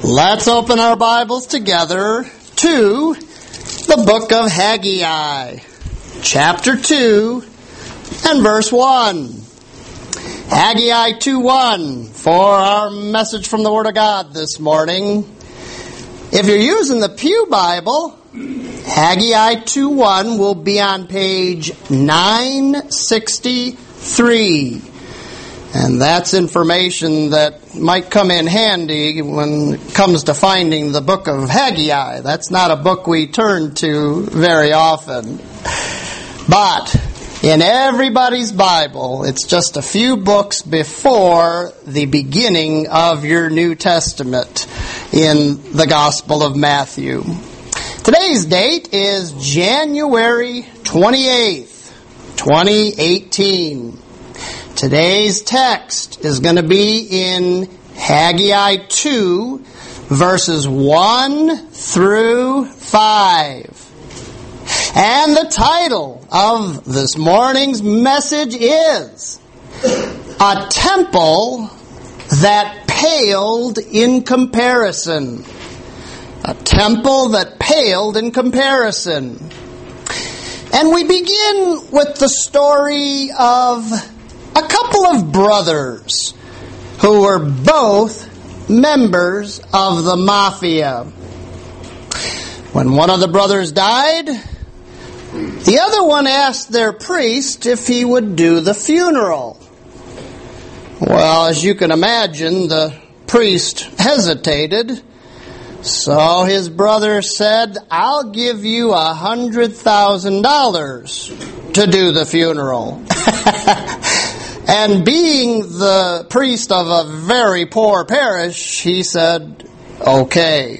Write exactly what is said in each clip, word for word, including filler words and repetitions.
Let's open our Bibles together to the book of Haggai, chapter two and verse one. Haggai two one for our message from the Word of God this morning. If you're using the Pew Bible, Haggai two one will be on page nine sixty-three. And that's information that might come in handy when it comes to finding the book of Haggai. That's not a book we turn to very often. But in everybody's Bible, it's just a few books before the beginning of your New Testament in the Gospel of Matthew. Today's date is January twenty-eighth, twenty eighteen. Today's text is going to be in Haggai two, verses one through five. And the title of this morning's message is A Temple That Paled in Comparison. A temple that paled in comparison. And we begin with the story of a couple of brothers who were both members of the mafia. When one of the brothers died, the other one asked their priest if he would do the funeral. Well, as you can imagine, the priest hesitated. So his brother said, "I'll give you a hundred thousand dollars to do the funeral." And being the priest of a very poor parish, he said, "Okay."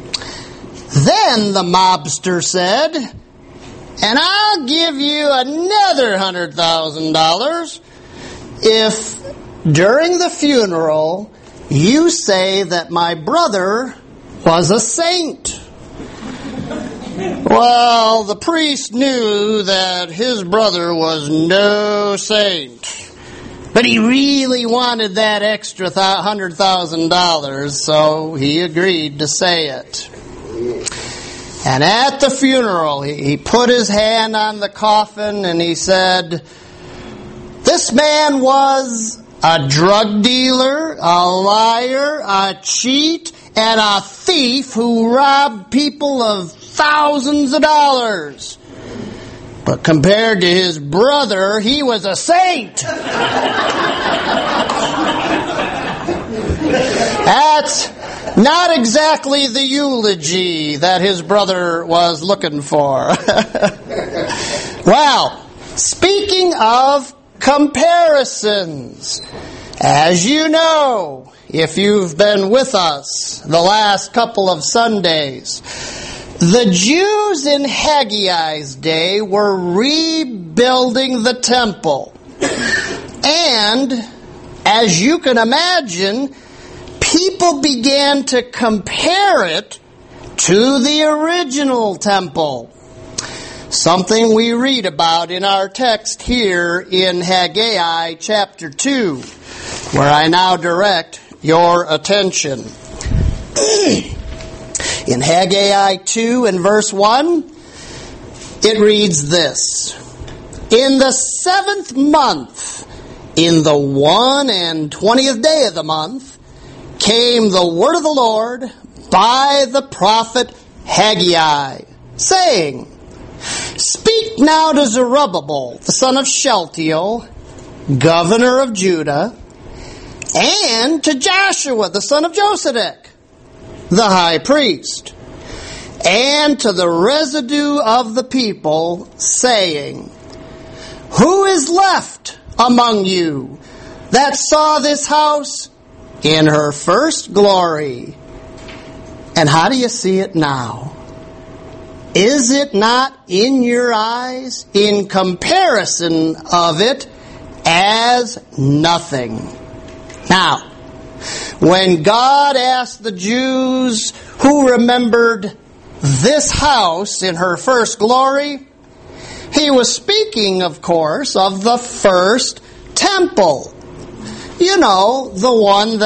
Then the mobster said, "And I'll give you another hundred thousand dollars if during the funeral you say that my brother was a saint." Well, the priest knew that his brother was no saint. But he really wanted that extra th- one hundred thousand dollars, so he agreed to say it. And at the funeral, he, he put his hand on the coffin and he said, "This man was a drug dealer, a liar, a cheat, and a thief who robbed people of thousands of dollars. But compared to his brother, he was a saint." That's not exactly the eulogy that his brother was looking for. Well, speaking of comparisons, as you know, if you've been with us the last couple of Sundays, the Jews in Haggai's day were rebuilding the temple. And, as you can imagine, people began to compare it to the original temple. Something we read about in our text here in Haggai chapter two, where I now direct your attention. In Haggai two and verse one, it reads this: "In the seventh month, in the one and twentieth day of the month, came the word of the Lord by the prophet Haggai, saying, Speak now to Zerubbabel, the son of Shealtiel, governor of Judah, and to Joshua, the son of Josedek, the high priest, and to the residue of the people, saying, Who is left among you that saw this house in her first glory? And how do you see it now? Is it not in your eyes, in comparison of it, as nothing?" Now, when God asked the Jews who remembered this house in her first glory, he was speaking, of course, of the first temple. You know, the one that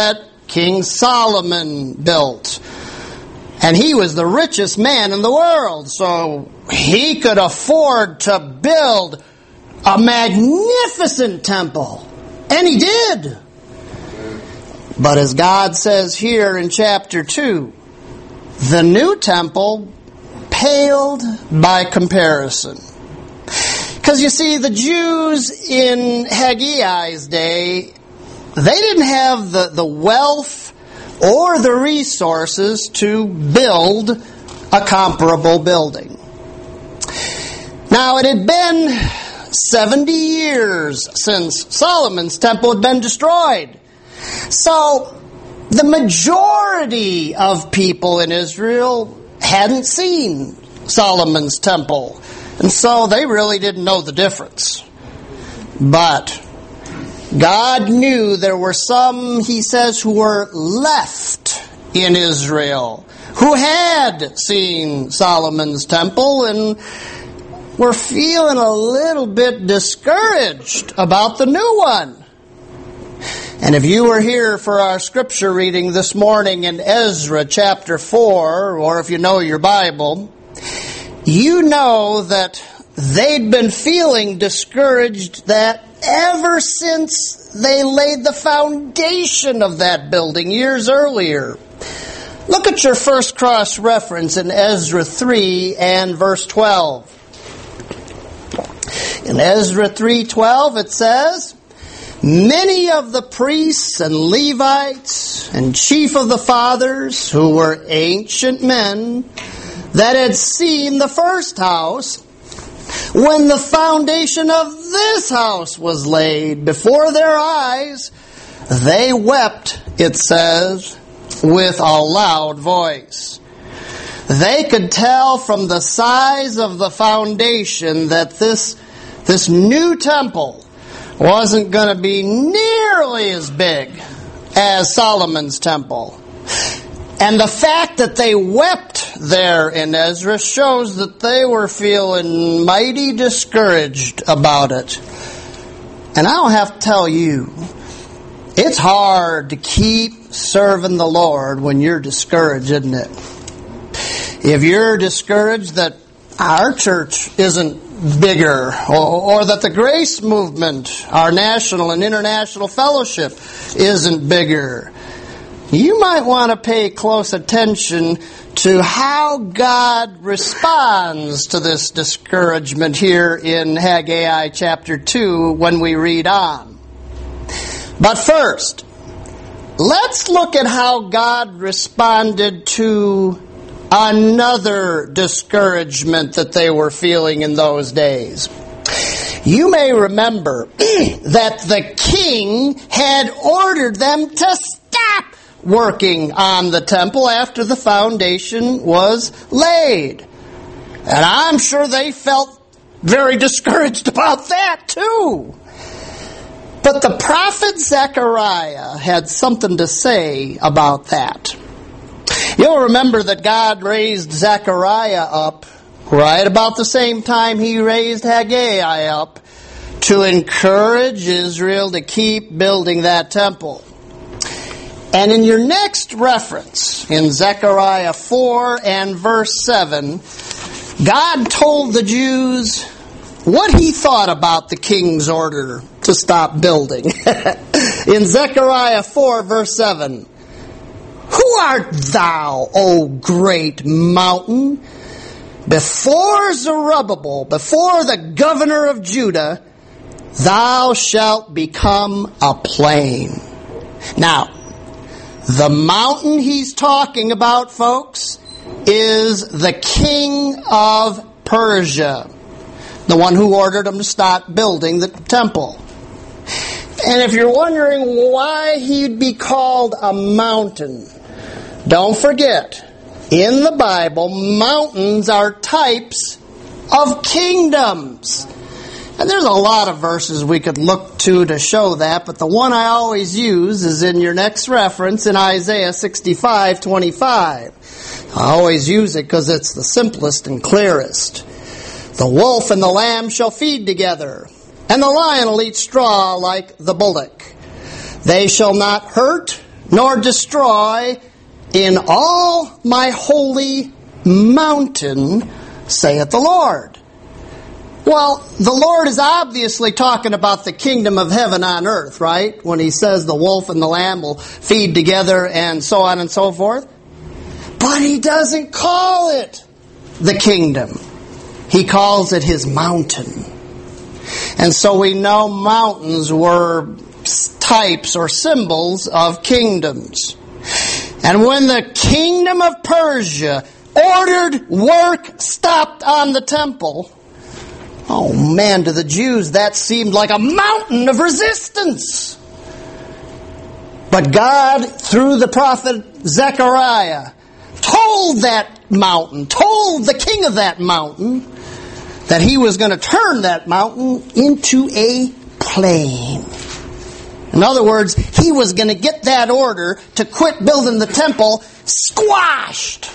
King Solomon built. And he was the richest man in the world, so he could afford to build a magnificent temple. And he did. But as God says here in chapter two, the new temple paled by comparison. Because you see, the Jews in Haggai's day, they didn't have the, the wealth or the resources to build a comparable building. Now, it had been seventy years since Solomon's temple had been destroyed. So, the majority of people in Israel hadn't seen Solomon's temple. And so they really didn't know the difference. But God knew there were some, he says, who were left in Israel, who had seen Solomon's temple and were feeling a little bit discouraged about the new one. And if you were here for our scripture reading this morning in Ezra chapter four, or if you know your Bible, you know that they'd been feeling discouraged that ever since they laid the foundation of that building years earlier. Look at your first cross-reference in Ezra three and verse twelve. In Ezra three twelve it says, "Many of the priests and Levites and chief of the fathers, who were ancient men, that had seen the first house, when the foundation of this house was laid before their eyes, they wept," it says, "with a loud voice." They could tell from the size of the foundation that this, this new temple wasn't going to be nearly as big as Solomon's temple. And the fact that they wept there in Ezra shows that they were feeling mighty discouraged about it. And I'll have to tell you, it's hard to keep serving the Lord when you're discouraged, isn't it? If you're discouraged that our church isn't bigger, or, or that the Grace Movement, our national and international fellowship, isn't bigger, you might want to pay close attention to how God responds to this discouragement here in Haggai chapter two when we read on. But first, let's look at how God responded to another discouragement that they were feeling in those days. You may remember that the king had ordered them to stop working on the temple after the foundation was laid. And I'm sure they felt very discouraged about that too. But the prophet Zechariah had something to say about that. You'll remember that God raised Zechariah up right about the same time he raised Haggai up to encourage Israel to keep building that temple. And in your next reference, in Zechariah four and verse seven, God told the Jews what he thought about the king's order to stop building. In Zechariah four verse seven, "Who art thou, O great mountain? Before Zerubbabel, before the governor of Judah, thou shalt become a plain." Now, the mountain he's talking about, folks, is the king of Persia, the one who ordered him to stop building the temple. And if you're wondering why he'd be called a mountain, don't forget, in the Bible, mountains are types of kingdoms. And there's a lot of verses we could look to to show that, but the one I always use is in your next reference in Isaiah sixty-five twenty-five. I always use it because it's the simplest and clearest. "The wolf and the lamb shall feed together, and the lion will eat straw like the bullock. They shall not hurt nor destroy in all my holy mountain, saith the Lord. Well, the Lord is obviously talking about the kingdom of heaven on earth, right? When he says the wolf and the lamb will feed together and so on and so forth. But he doesn't call it the kingdom. He calls it his mountain. And so we know mountains were types or symbols of kingdoms. And when the kingdom of Persia ordered work stopped on the temple, oh man, to the Jews that seemed like a mountain of resistance. But God, through the prophet Zechariah, told that mountain, told the king of that mountain, that he was going to turn that mountain into a plain. In other words, he was going to get that order to quit building the temple squashed.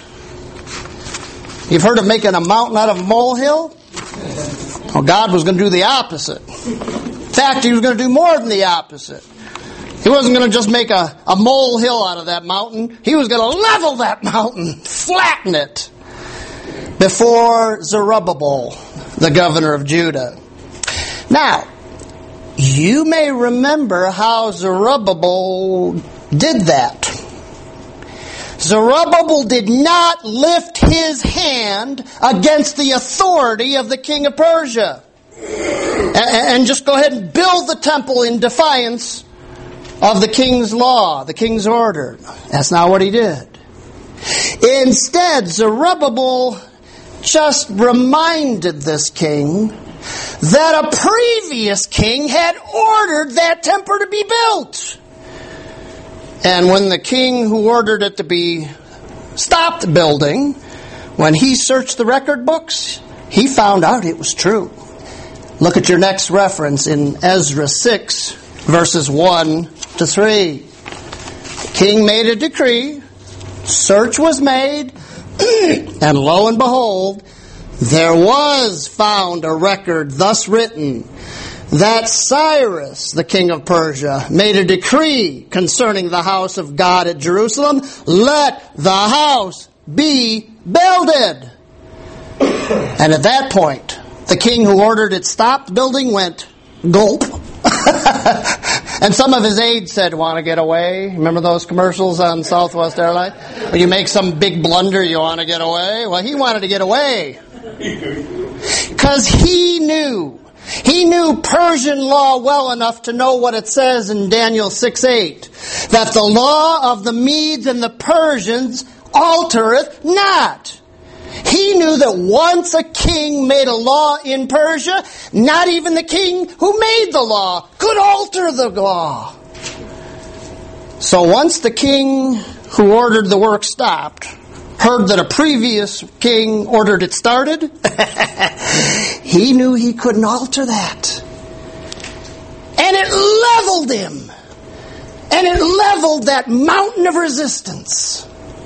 You've heard of making a mountain out of a molehill? Well, God was going to do the opposite. In fact, he was going to do more than the opposite. He wasn't going to just make a, a molehill out of that mountain. He was going to level that mountain, flatten it, before Zerubbabel, the governor of Judah. Now, you may remember how Zerubbabel did that. Zerubbabel did not lift his hand against the authority of the king of Persia and just go ahead and build the temple in defiance of the king's law, the king's order. That's not what he did. Instead, Zerubbabel just reminded this king that a previous king had ordered that temple to be built. And when the king who ordered it to be stopped building, when he searched the record books, he found out it was true. Look at your next reference in Ezra six, verses one to three. The king made a decree, search was made, and lo and behold, there was found a record thus written, that Cyrus, the king of Persia, made a decree concerning the house of God at Jerusalem. Let the house be builded. And at that point, the king who ordered it stopped building went gulp. And some of his aides said, want to get away? Remember those commercials on Southwest Airlines? When you make some big blunder, you want to get away? Well, he wanted to get away. Because he knew. He knew Persian law well enough to know what it says in Daniel six eight. That the law of the Medes and the Persians altereth not. He knew that once a king made a law in Persia, not even the king who made the law could alter the law. So once the king who ordered the work stopped, heard that a previous king ordered it started, he knew he couldn't alter that. And it leveled him. And it leveled that mountain of resistance.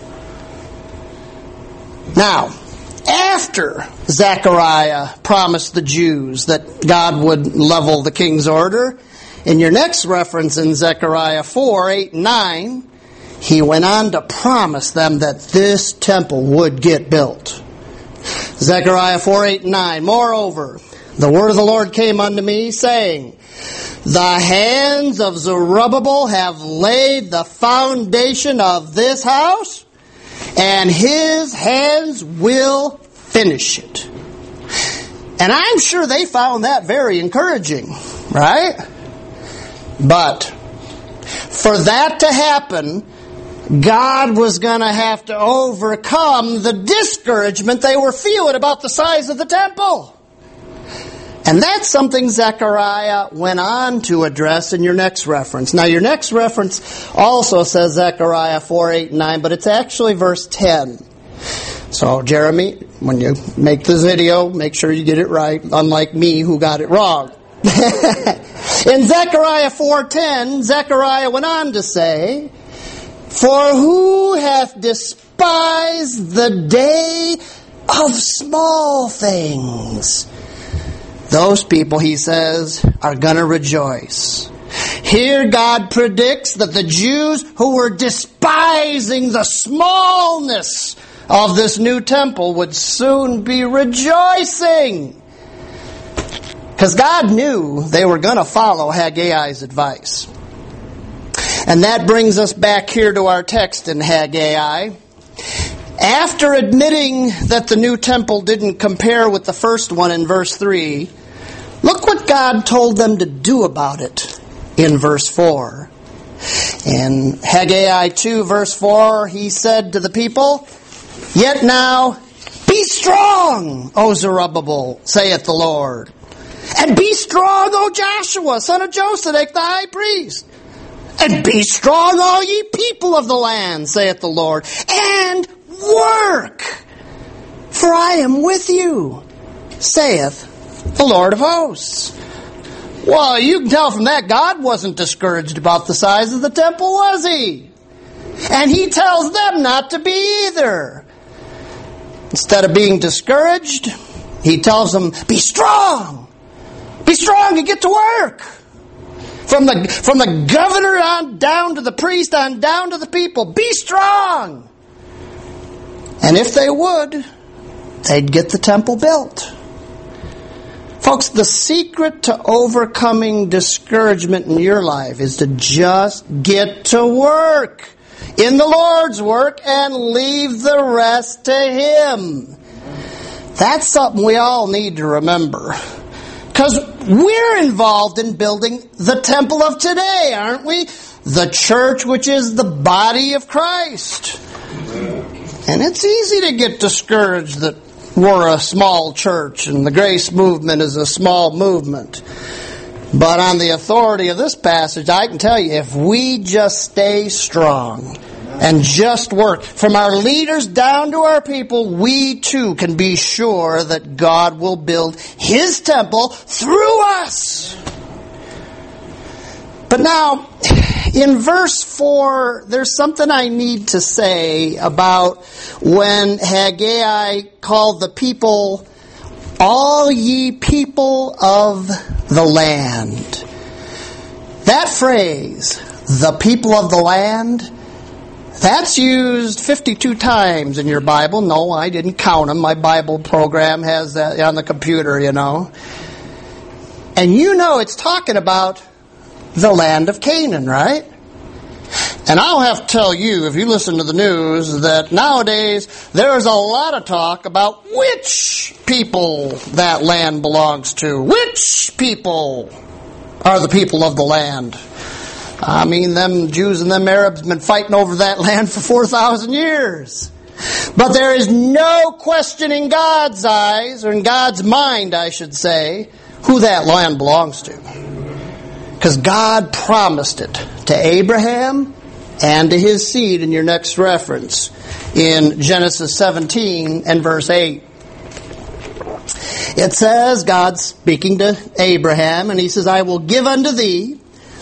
Now, after Zechariah promised the Jews that God would level the king's order, in your next reference in Zechariah four, eight, and nine, he went on to promise them that this temple would get built. Zechariah four, eight, and nine. Moreover, the word of the Lord came unto me, saying, the hands of Zerubbabel have laid the foundation of this house, and his hands will finish it. And I'm sure they found that very encouraging, right? But for that to happen, God was going to have to overcome the discouragement they were feeling about the size of the temple. And that's something Zechariah went on to address in your next reference. Now, your next reference also says Zechariah four, eight, and nine, but it's actually verse ten. So, Jeremy, when you make this video, make sure you get it right, unlike me who got it wrong. In Zechariah four ten, Zechariah went on to say, for who hath despised the day of small things? Those people, he says, are going to rejoice. Here God predicts that the Jews who were despising the smallness of this new temple would soon be rejoicing. Because God knew they were going to follow Haggai's advice. And that brings us back here to our text in Haggai. After admitting that the new temple didn't compare with the first one in verse three, look what God told them to do about it in verse four. In Haggai two, verse four, he said to the people, "Yet now, be strong, O Zerubbabel, saith the Lord. And be strong, O Joshua, son of Josedech, the high priest. And be strong, all ye people of the land, saith the Lord. And work, for I am with you, saith the Lord of hosts." Well, you can tell from that God wasn't discouraged about the size of the temple, was he? And he tells them not to be either. Instead of being discouraged, he tells them, be strong. Be strong and get to work. From the, from the governor on down to the priest on down to the people, be strong. And if they would, they'd get the temple built. Folks, the secret to overcoming discouragement in your life is to just get to work in the Lord's work and leave the rest to Him. That's something we all need to remember. Because we're involved in building the temple of today, aren't we? The church, which is the body of Christ. And it's easy to get discouraged that we're a small church and the grace movement is a small movement. But on the authority of this passage, I can tell you, if we just stay strong and just work, from our leaders down to our people, we too can be sure that God will build His temple through us. But now, in verse four, there's something I need to say about when Haggai called the people, all ye people of the land. That phrase, the people of the land, that's used fifty-two times in your Bible. No, I didn't count them. My Bible program has that on the computer, you know. And you know it's talking about the land of Canaan, right? And I'll have to tell you, if you listen to the news, that nowadays there's a lot of talk about which people that land belongs to. Which people are the people of the land? I mean, them Jews and them Arabs have been fighting over that land for four thousand years. But there is no question in God's eyes, or in God's mind, I should say, who that land belongs to. Because God promised it to Abraham and to his seed in your next reference in Genesis seventeen and verse eight. It says, God speaking to Abraham, and he says, I will give unto thee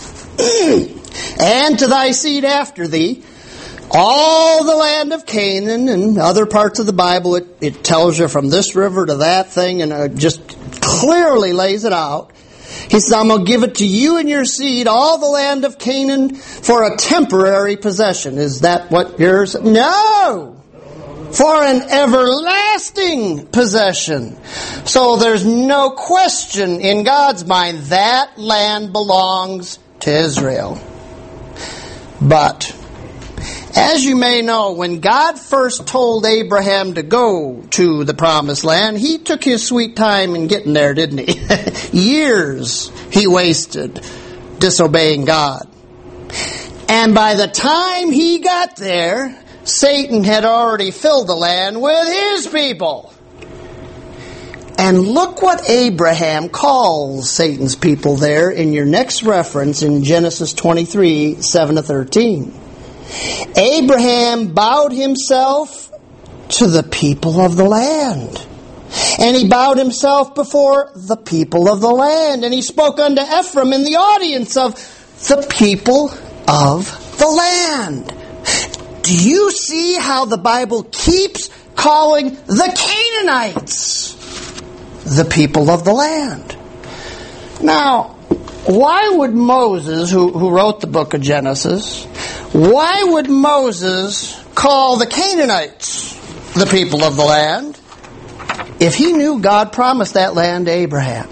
and to thy seed after thee all the land of Canaan. And other parts of the Bible, it, it tells you from this river to that thing, and it just clearly lays it out. He says, I'm going to give it to you and your seed, all the land of Canaan, for a temporary possession. Is that what yours? No! For an everlasting possession. So there's no question in God's mind that land belongs to Israel. But, as you may know, when God first told Abraham to go to the promised land, he took his sweet time in getting there, didn't he? Years he wasted disobeying God. And by the time he got there, Satan had already filled the land with his people. And look what Abraham calls Satan's people there in your next reference in Genesis twenty-three, seven to thirteen. Abraham bowed himself to the people of the land. And he bowed himself before the people of the land. And he spoke unto Ephraim in the audience of the people of the land. Do you see how the Bible keeps calling the Canaanites the people of the land? Now, why would Moses, who, who wrote the book of Genesis, why would Moses call the Canaanites the people of the land if he knew God promised that land to Abraham?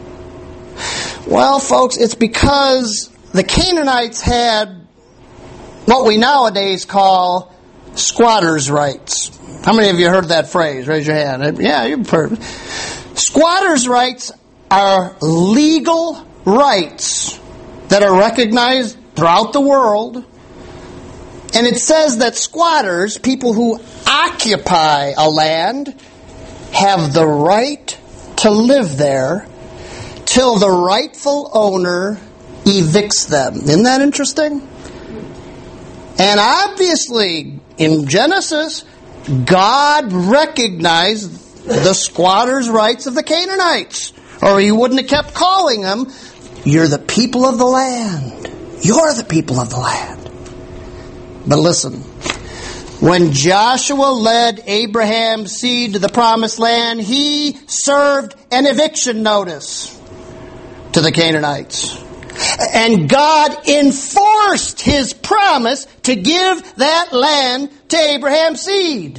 Well, folks, it's because the Canaanites had what we nowadays call squatters' rights. How many of you heard that phrase? Raise your hand. Yeah, you've heard it. Squatters' rights are legal rights that are recognized throughout the world. And it says that squatters, people who occupy a land, have the right to live there till the rightful owner evicts them. Isn't that interesting? And obviously, in Genesis, God recognized the squatters' rights of the Canaanites, or he wouldn't have kept calling them, you're the people of the land. You're the people of the land. But listen, when Joshua led Abraham's seed to the promised land, he served an eviction notice to the Canaanites. And God enforced his promise to give that land to Abraham's seed.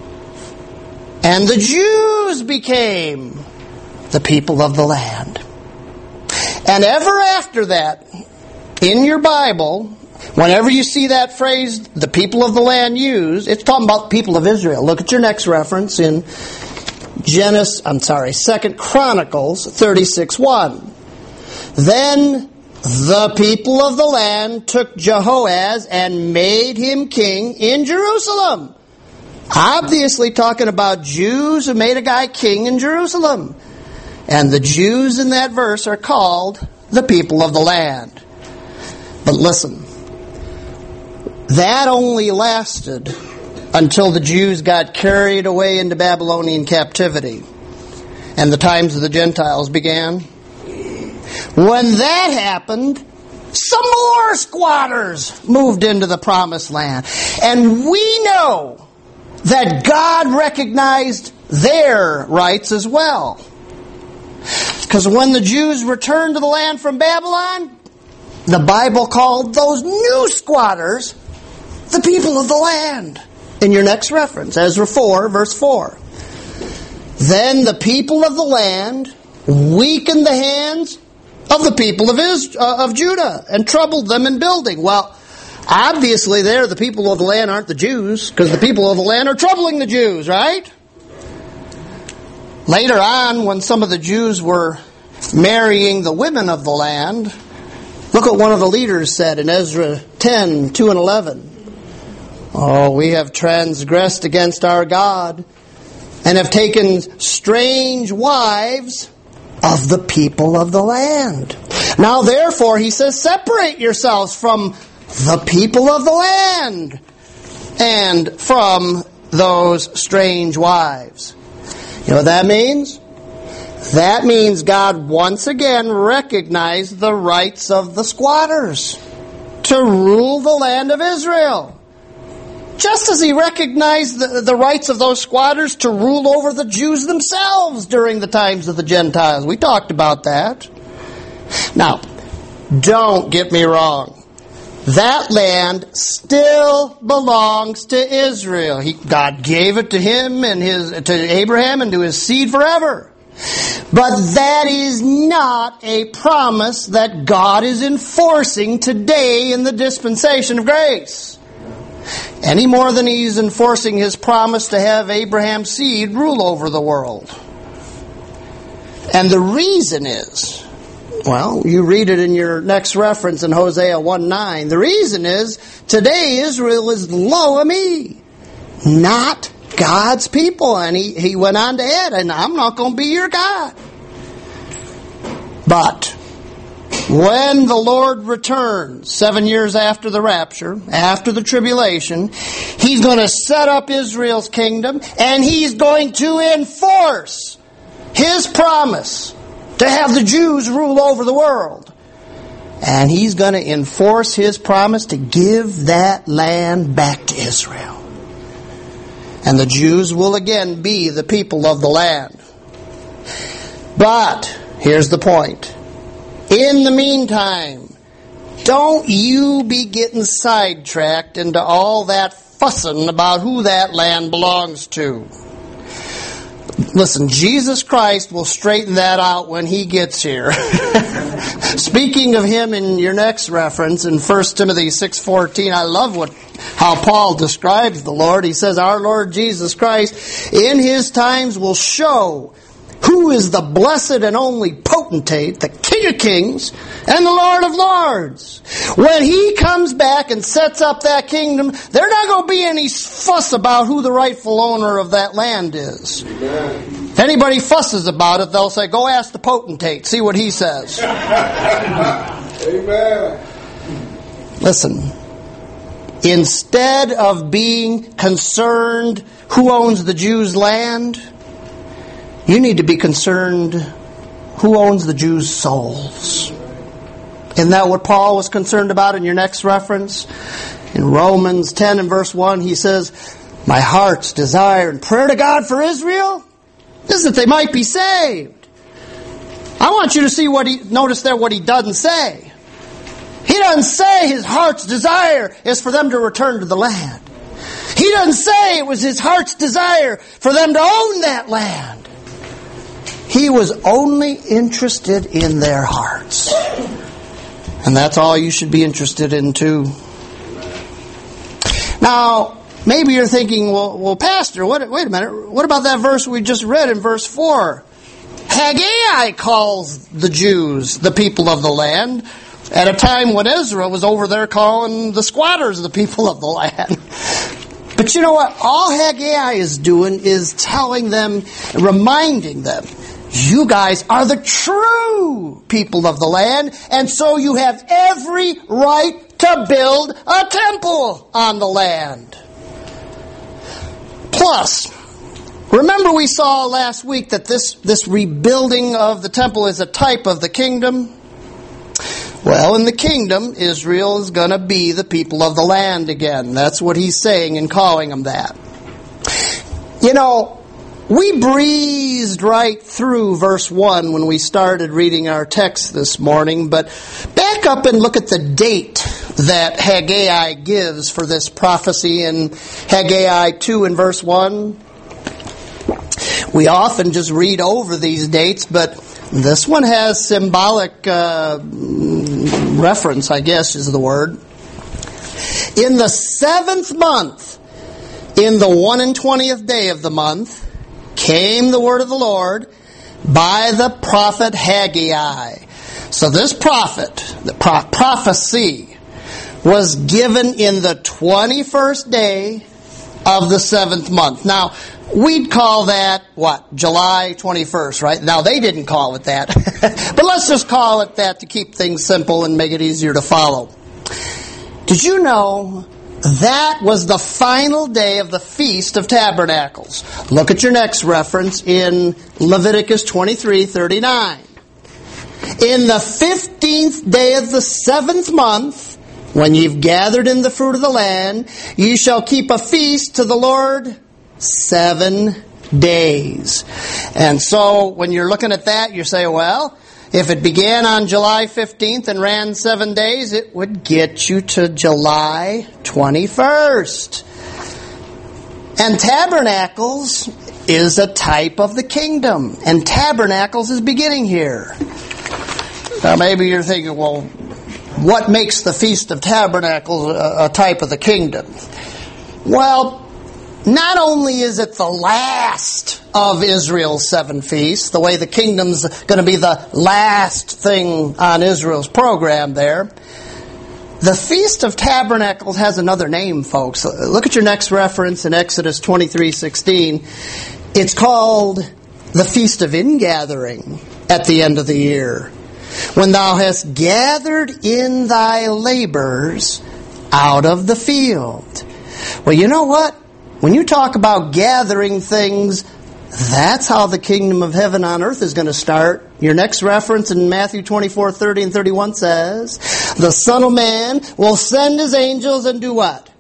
And the Jews became the people of the land. And ever after that, in your Bible, whenever you see that phrase, the people of the land used, it's talking about the people of Israel. Look at your next reference in Genesis, I'm sorry, Second Chronicles thirty-six one. Then the people of the land took Jehoaz and made him king in Jerusalem. Obviously talking about Jews who made a guy king in Jerusalem. And the Jews in that verse are called the people of the land. But listen, that only lasted until the Jews got carried away into Babylonian captivity and the times of the Gentiles began. When that happened, some more squatters moved into the promised land. And we know that God recognized their rights as well. Because when the Jews returned to the land from Babylon, the Bible called those new squatters the people of the land. In your next reference, Ezra four, verse four. Then the people of the land weakened the hands of the people of Israel, uh, of Judah and troubled them in building. Well, obviously there the people of the land aren't the Jews, because the people of the land are troubling the Jews, right? Later on, when some of the Jews were marrying the women of the land, look what one of the leaders said in Ezra ten, two and eleven. Oh, we have transgressed against our God and have taken strange wives of the people of the land. Now therefore, he says, separate yourselves from the people of the land and from those strange wives. You know what that means? That means God once again recognized the rights of the squatters to rule the land of Israel. Just as he recognized the, the rights of those squatters to rule over the Jews themselves during the times of the Gentiles. We talked about that. Now, don't get me wrong. That land still belongs to Israel. He, God gave it to him and his to Abraham and to his seed forever. But that is not a promise that God is enforcing today in the dispensation of grace. Any more than he's enforcing his promise to have Abraham's seed rule over the world. And the reason is, well, you read it in your next reference in Hosea one nine. The reason is, today Israel is Lo-Ami, not God's people. And he, he went on to add, and I'm not going to be your God. But when the Lord returns, seven years after the rapture, after the tribulation, he's going to set up Israel's kingdom, and he's going to enforce his promise to have the Jews rule over the world. And he's going to enforce his promise to give that land back to Israel. And the Jews will again be the people of the land. But, here's the point. In the meantime, don't you be getting sidetracked into all that fussing about who that land belongs to. Listen, Jesus Christ will straighten that out when He gets here. Speaking of Him in your next reference, in First Timothy six fourteen, I love what how Paul describes the Lord. He says, our Lord Jesus Christ in His times will show who is the blessed and only potentate, the King of kings, and the Lord of lords. When He comes back and sets up that kingdom, there's not going to be any fuss about who the rightful owner of that land is. Amen. If anybody fusses about it, they'll say, go ask the potentate, see what he says. Amen. Listen, instead of being concerned who owns the Jews' land, you need to be concerned who owns the Jews' souls. Isn't that what Paul was concerned about in your next reference? In Romans ten and verse one, he says, my heart's desire and prayer to God for Israel is that they might be saved. I want you to see what he, notice there what he doesn't say. He doesn't say his heart's desire is for them to return to the land. He doesn't say it was his heart's desire for them to own that land. He was only interested in their hearts. And that's all you should be interested in too. Now, maybe you're thinking, well, well, Pastor, what, wait a minute. What about that verse we just read in verse four? Haggai calls the Jews the people of the land at a time when Ezra was over there calling the squatters the people of the land. But you know what? All Haggai is doing is telling them, reminding them, you guys are the true people of the land, and so you have every right to build a temple on the land. Plus, remember we saw last week that this, this rebuilding of the temple is a type of the kingdom? Well, in the kingdom, Israel is going to be the people of the land again. That's what he's saying in calling them that. You know, we breezed right through verse one when we started reading our text this morning, but back up and look at the date that Haggai gives for this prophecy in Haggai two and verse one. We often just read over these dates, but this one has symbolic uh, reference, I guess is the word. In the seventh month, in the one and twentieth day of the month, came the word of the Lord by the prophet Haggai. So this prophet, the pro- prophecy, was given in the twenty-first day of the seventh month. Now, we'd call that, what, July twenty-first, right? Now, they didn't call it that. But let's just call it that to keep things simple and make it easier to follow. Did you know that was the final day of the Feast of Tabernacles? Look at your next reference in Leviticus twenty-three thirty-nine. In the fifteenth day of the seventh month, when you've gathered in the fruit of the land, you shall keep a feast to the Lord seven days. And so when you're looking at that, you say, well, if it began on July fifteenth and ran seven days, it would get you to July twenty-first. And Tabernacles is a type of the kingdom. And Tabernacles is beginning here. Now maybe you're thinking, well, what makes the Feast of Tabernacles a, a type of the kingdom? Well, not only is it the last of Israel's seven feasts, the way the kingdom's going to be the last thing on Israel's program there, the Feast of Tabernacles has another name, folks. Look at your next reference in Exodus twenty-three sixteen. It's called the Feast of Ingathering at the end of the year, when thou hast gathered in thy labors out of the field. Well, you know what? When you talk about gathering things, that's how the kingdom of heaven on earth is going to start. Your next reference in Matthew twenty-four thirty and thirty-one says, the Son of Man will send his angels and do what?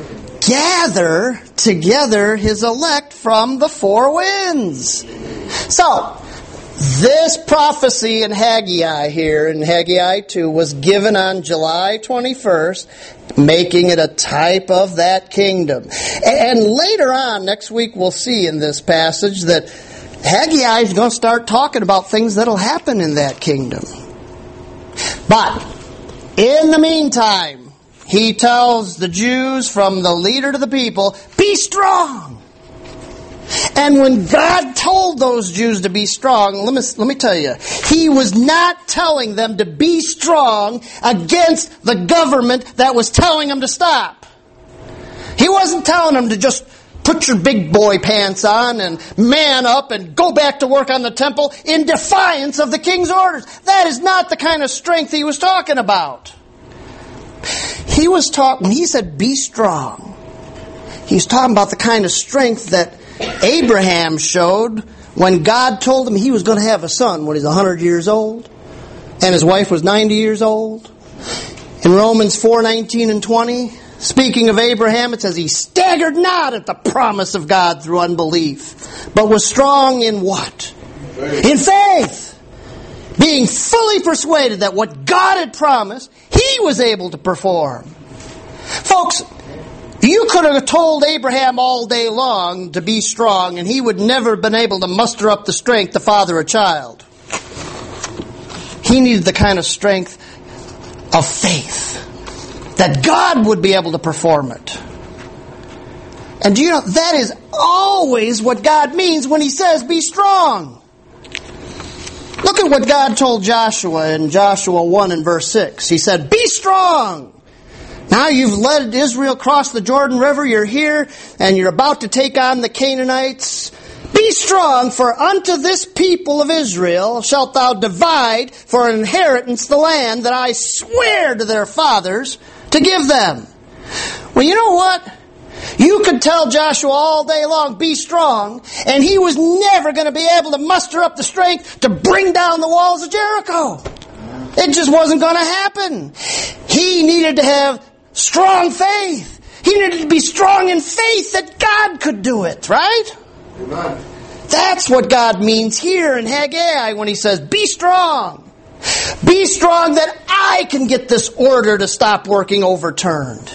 Gather together his elect from the four winds. So, This prophecy in Haggai here, in Haggai two, was given on July twenty-first, making it a type of that kingdom. And later on, next week, we'll see in this passage that Haggai is going to start talking about things that will happen in that kingdom. But, in the meantime, he tells the Jews from the leader to the people, be strong. And when God told those Jews to be strong, let me, let me tell you, He was not telling them to be strong against the government that was telling them to stop. He wasn't telling them to just put your big boy pants on and man up and go back to work on the temple in defiance of the king's orders. That is not the kind of strength He was talking about. He was talking, when He said be strong, He was talking about the kind of strength that Abraham showed when God told him he was going to have a son when he's one hundred years old and his wife was ninety years old. In Romans four nineteen and twenty, speaking of Abraham, it says he staggered not at the promise of God through unbelief, but was strong in what? Faith. In faith. Being fully persuaded that what God had promised, He was able to perform. Folks, you could have told Abraham all day long to be strong, and he would never have been able to muster up the strength to father a child. He needed the kind of strength of faith, that God would be able to perform it. And do you know, that is always what God means when He says, be strong. Look at what God told Joshua in Joshua one and verse six. He said, be strong. Now you've led Israel across the Jordan River, you're here, and you're about to take on the Canaanites. Be strong, for unto this people of Israel shalt thou divide for an inheritance the land that I swear to their fathers to give them. Well, you know what? You could tell Joshua all day long, be strong, and he was never going to be able to muster up the strength to bring down the walls of Jericho. It just wasn't going to happen. He needed to have strong faith. He needed to be strong in faith that God could do it, right? Amen. That's what God means here in Haggai when He says, be strong. Be strong that I can get this order to stop working overturned.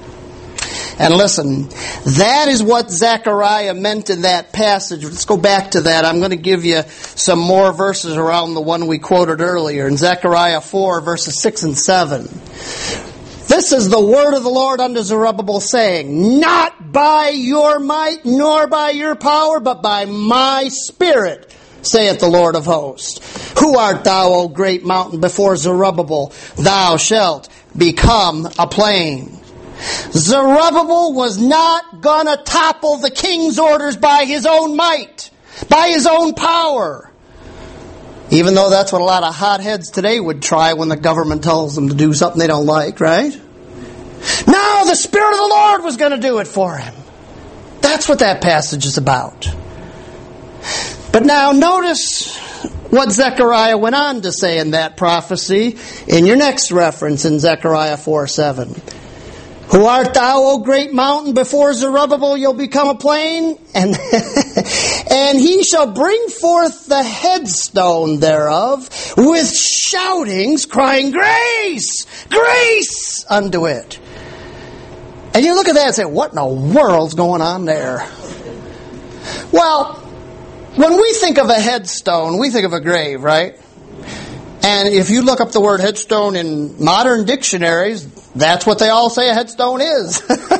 And listen, that is what Zechariah meant in that passage. Let's go back to that. I'm going to give you some more verses around the one we quoted earlier. In Zechariah four, verses six and seven. This is the word of the Lord unto Zerubbabel, saying, not by your might nor by your power, but by my Spirit, saith the Lord of hosts. Who art thou, O great mountain? Before Zerubbabel thou shalt become a plain. Zerubbabel was not going to topple the king's orders by his own might, by his own power. Even though that's what a lot of hotheads today would try when the government tells them to do something they don't like, right? No, the Spirit of the Lord was going to do it for him. That's what that passage is about. But now notice what Zechariah went on to say in that prophecy in your next reference in Zechariah four seven. Who art thou, O great mountain? Before Zerubbabel you'll become a plain, and and he shall bring forth the headstone thereof with shoutings, crying, grace, grace unto it. And you look at that and say, what in the world's going on there? Well, when we think of a headstone, we think of a grave, right? And if you look up the word headstone in modern dictionaries, that's what they all say a headstone is.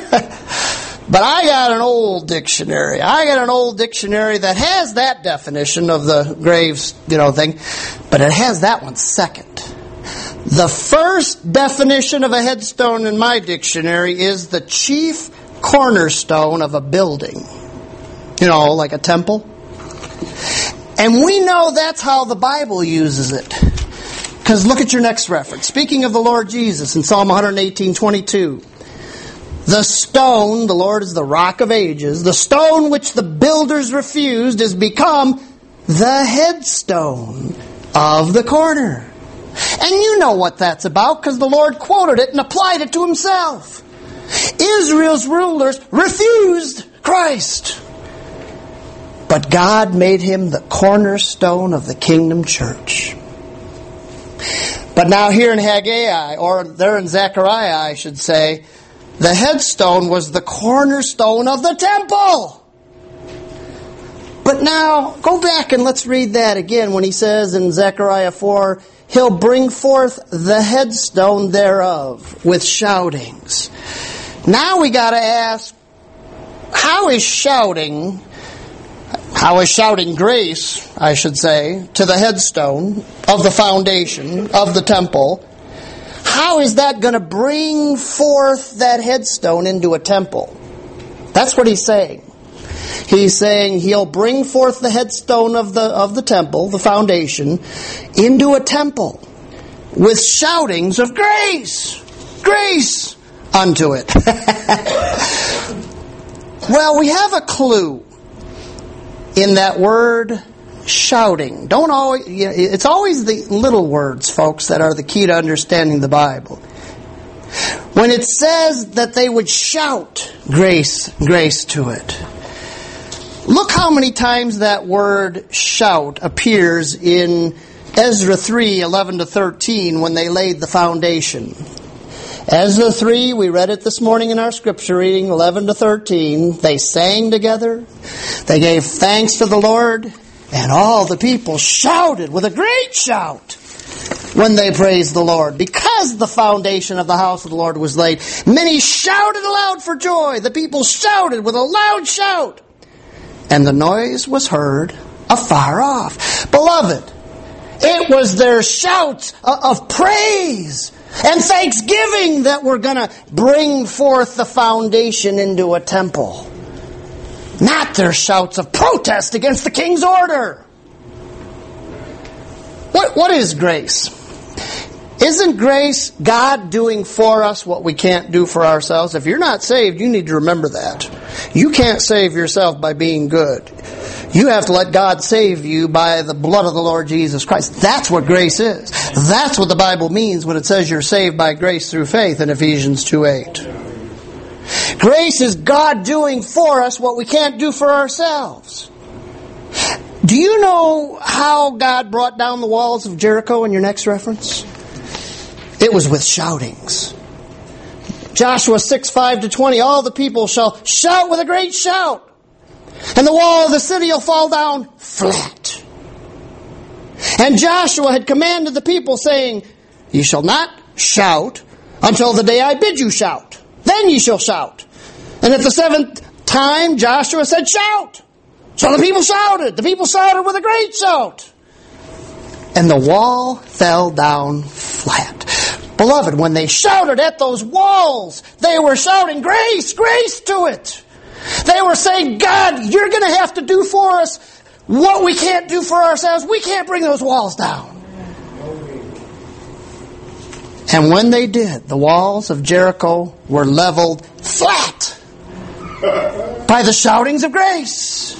But I got an old dictionary. I got an old dictionary that has that definition of the graves, you know, thing. But it has that one second. The first definition of a headstone in my dictionary is the chief cornerstone of a building. You know, like a temple. And we know that's how the Bible uses it. Because look at your next reference. Speaking of the Lord Jesus in Psalm one eighteen twenty-two. The stone, the Lord is the rock of ages, the stone which the builders refused is become the headstone of the corner. And you know what that's about because the Lord quoted it and applied it to Himself. Israel's rulers refused Christ. but God made him the cornerstone of the kingdom church. But now here in Haggai, or there in Zechariah, I should say, the headstone was the cornerstone of the temple. But now, go back and let's read that again when he says in Zechariah four, he'll bring forth the headstone thereof with shoutings. Now we got to ask, how is shouting, how is shouting grace, I should say, to the headstone of the foundation of the temple, how is that going to bring forth that headstone into a temple? That's what he's saying. He's saying he'll bring forth the headstone of the of the temple, the foundation, into a temple with shoutings of grace, grace unto it. Well, we have a clue in that word shouting. Don't always, it's always the little words, folks, that are the key to understanding the Bible. When it says that they would shout grace, grace to it. Look how many times that word shout appears in Ezra three, eleven to thirteen when they laid the foundation. Ezra three, we read it this morning in our scripture reading, eleven to thirteen. They sang together. They gave thanks to the Lord. And all the people shouted with a great shout when they praised the Lord. Because the foundation of the house of the Lord was laid, many shouted aloud for joy. The people shouted with a loud shout. And the noise was heard afar off. Beloved, it was their shouts of praise and thanksgiving that were going to bring forth the foundation into a temple. Not their shouts of protest against the king's order. What, what is grace? Isn't grace God doing for us what we can't do for ourselves? If you're not saved, you need to remember that. You can't save yourself by being good. You have to let God save you by the blood of the Lord Jesus Christ. That's what grace is. That's what the Bible means when it says you're saved by grace through faith in Ephesians two eight. Grace is God doing for us what we can't do for ourselves. Do you know how God brought down the walls of Jericho in your next reference? It was with shoutings. Joshua six, five to twenty, all the people shall shout with a great shout, and the wall of the city will fall down flat. And Joshua had commanded the people, saying, ye shall not shout until the day I bid you shout. Then ye shall shout. And at the seventh time, Joshua said, shout. So the people shouted. The people shouted with a great shout. And the wall fell down flat. Beloved, when they shouted at those walls, they were shouting grace, grace to it. They were saying, God, you're going to have to do for us what we can't do for ourselves. We can't bring those walls down. And when they did, the walls of Jericho were leveled flat by the shoutings of grace.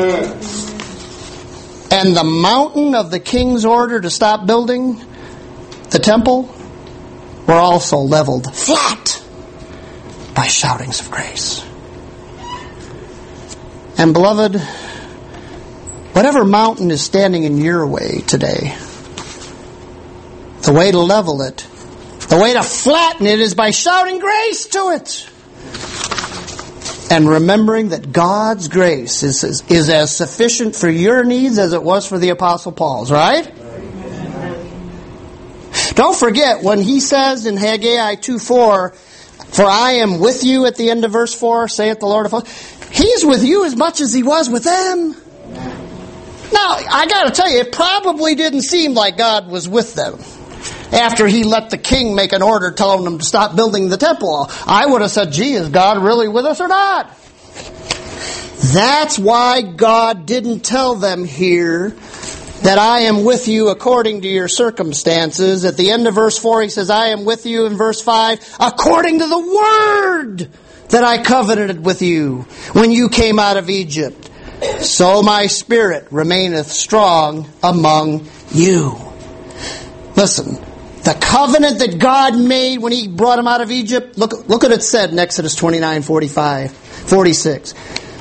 And the mountain of the king's order to stop building the temple were also leveled flat by shoutings of grace. And beloved, whatever mountain is standing in your way today, the way to level it, the way to flatten it is by shouting grace to it. And remembering that God's grace is, is, is as sufficient for your needs as it was for the Apostle Paul's, right? Don't forget when he says in Haggai two four, for I am with you at the end of verse four, saith the Lord of hosts. He's with you as much as he was with them. Now, I got to tell you, it probably didn't seem like God was with them after he let the king make an order telling them to stop building the temple. I would have said, gee, is God really with us or not? That's why God didn't tell them here that I am with you according to your circumstances. At the end of verse four, he says, I am with you in verse five, according to the word that I covenanted with you when you came out of Egypt. So my spirit remaineth strong among you. Listen, the covenant that God made when he brought them out of Egypt, look, look what it said in Exodus twenty-nine, forty-five, forty-six.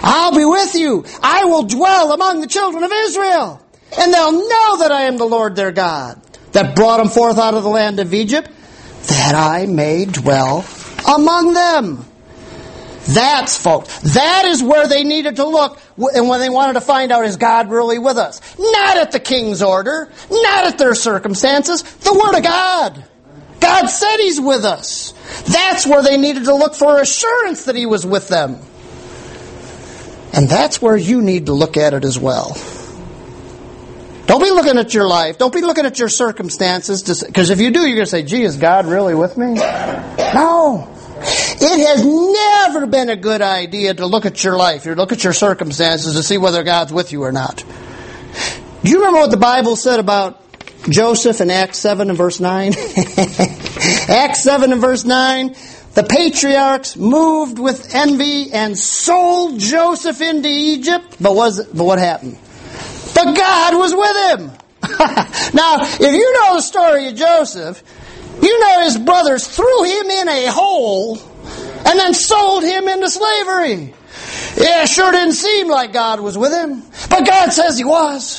I'll be with you. I will dwell among the children of Israel. And they'll know that I am the Lord their God, that brought them forth out of the land of Egypt, that I may dwell among them. That's, folks, that is where they needed to look, and when they wanted to find out, is God really with us? Not at the king's order, not at their circumstances, the Word of God. God said He's with us. That's where they needed to look for assurance that He was with them. And that's where you need to look at it as well. Don't be looking at your life. Don't be looking at your circumstances. Because if you do, you're going to say, gee, is God really with me? No. It has never been a good idea to look at your life, or look at your circumstances to see whether God's with you or not. Do you remember what the Bible said about Joseph in Acts seven and verse nine? Acts seven and verse nine. The patriarchs moved with envy and sold Joseph into Egypt. But, was, but what happened? But God was with him. Now, if you know the story of Joseph, you know his brothers threw him in a hole and then sold him into slavery. Yeah, it sure didn't seem like God was with him. But God says He was.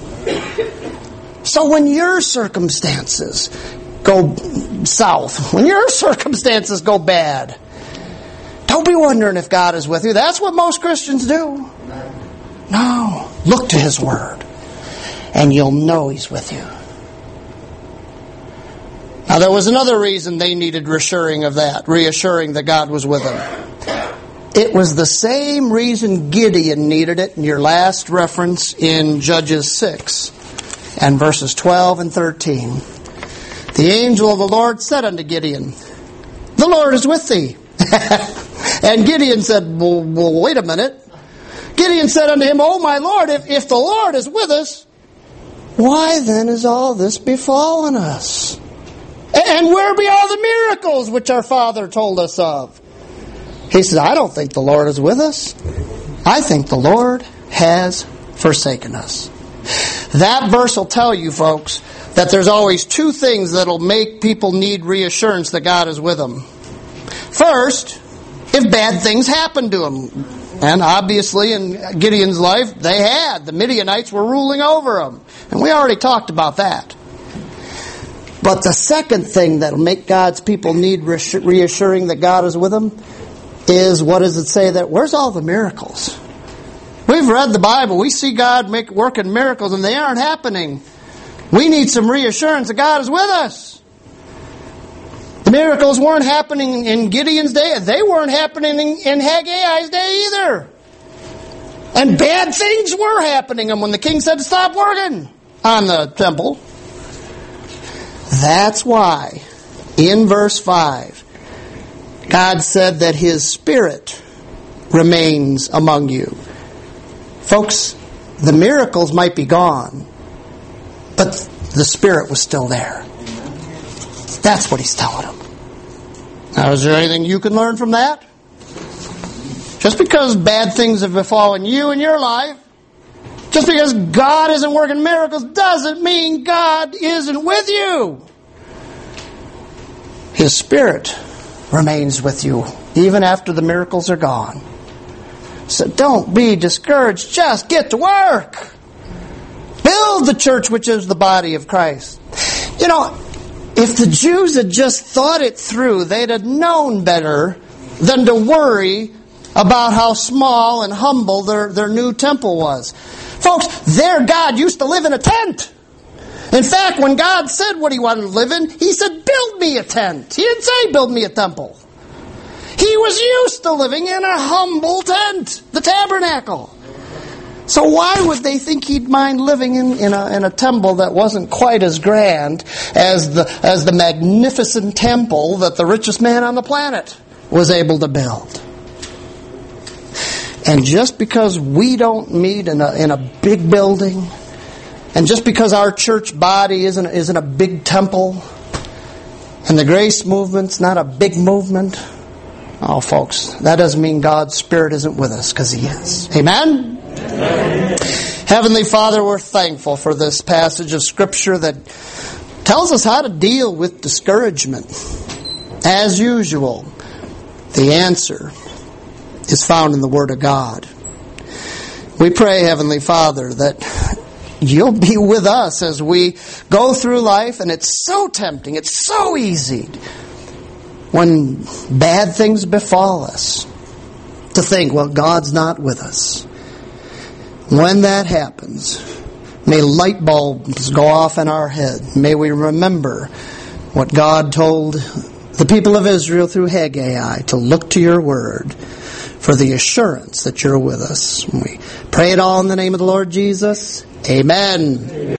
So when your circumstances go south, when your circumstances go bad, don't be wondering if God is with you. That's what most Christians do. No. Look to His Word, and you'll know He's with you. Now, there was another reason they needed reassuring of that, reassuring that God was with them. It was the same reason Gideon needed it in your last reference in Judges six and verses twelve and thirteen. The angel of the Lord said unto Gideon, the Lord is with thee. And Gideon said, well, well, wait a minute. Gideon said unto him, O my Lord, if, if the Lord is with us, why then is all this befallen us? And where be all the miracles which our father told us of? He says, I don't think the Lord is with us. I think the Lord has forsaken us. That verse will tell you, folks, that there's always two things that will make people need reassurance that God is with them. First, if bad things happen to them. And obviously in Gideon's life, they had. The Midianites were ruling over them. And we already talked about that. But the second thing that will make God's people need reassuring that God is with them is, what does it say? That where's all the miracles? We've read the Bible. We see God make working miracles, and they aren't happening. We need some reassurance that God is with us. The miracles weren't happening in Gideon's day. They weren't happening in Haggai's day either. And bad things were happening when the king said to stop working on the temple. That's why, in verse five, God said that His Spirit remains among you. Folks, the miracles might be gone, but the Spirit was still there. That's what He's telling them. Now, is there anything you can learn from that? Just because bad things have befallen you in your life, just because God isn't working miracles, doesn't mean God isn't with you. His Spirit remains with you, even after the miracles are gone. So don't be discouraged. Just get to work. Build the church, which is the body of Christ. You know, if the Jews had just thought it through, they'd have known better than to worry about how small and humble their, their new temple was. Folks, their God used to live in a tent. In fact, when God said what He wanted to live in, He said, build me a tent. He didn't say, build me a temple. He was used to living in a humble tent, the tabernacle. So why would they think He'd mind living in, in, a, in a temple that wasn't quite as grand as the, as the magnificent temple that the richest man on the planet was able to build? And just because we don't meet in a, in a big building, and just because our church body isn't, isn't a big temple, and the grace movement's not a big movement, oh, folks, that doesn't mean God's Spirit isn't with us, because He is. Amen? Amen? Heavenly Father, we're thankful for this passage of Scripture that tells us how to deal with discouragement. As usual, the answer is found in the Word of God. We pray, Heavenly Father, that You'll be with us as we go through life, and it's so tempting, it's so easy when bad things befall us to think, well, God's not with us. When that happens, may light bulbs go off in our head. May we remember what God told the people of Israel through Haggai, to look to Your Word for the assurance that You're with us. We pray it all in the name of the Lord Jesus. Amen.